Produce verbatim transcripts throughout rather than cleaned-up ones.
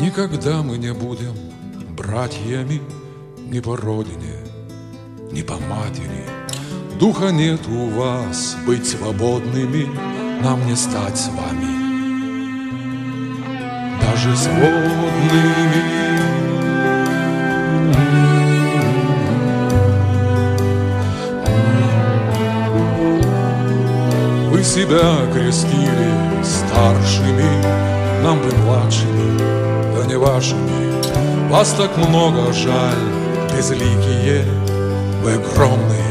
Никогда мы не будем братьями ни по родине, ни по матери. Духа нет у вас быть свободными, нам не стать с вами даже сводными. Вы себя крестили старшими, нам бы младшими, да не вашими. Вас так много, жаль, безликие, вы огромные.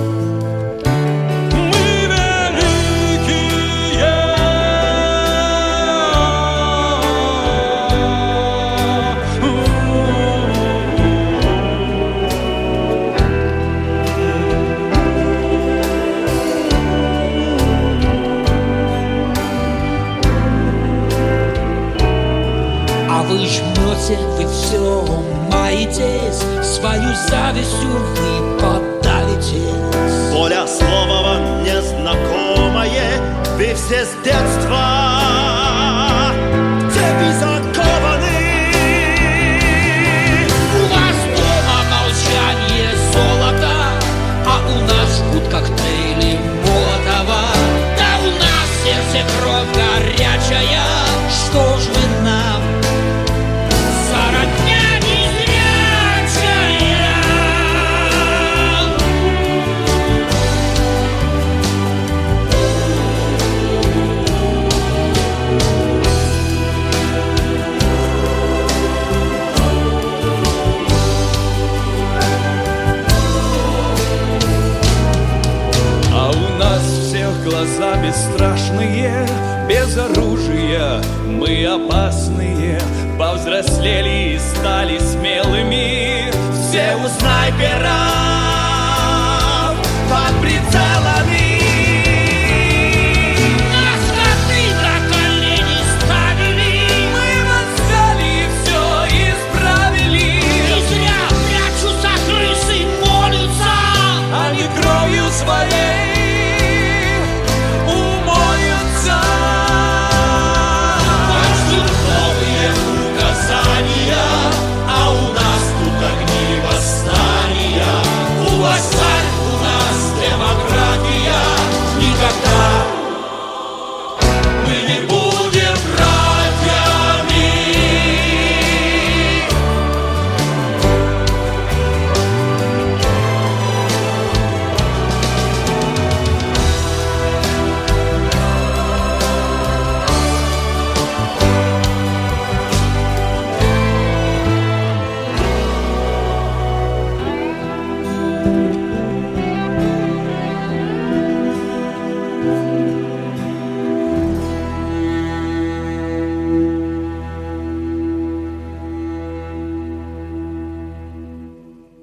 Вы жмете, вы все маетесь, свою завистью вы подавитесь. Воля слова вам незнакомое, вы все с детства в цепи закованы. У вас дома молчание золото, а у нас жгут коктейли Молотова. Да у нас в сердце кровь горячая, что ж вы нам? Глаза бесстрашные, без оружия, мы опасные, повзрослели и стали смелыми. Все у снайперов под прицелом.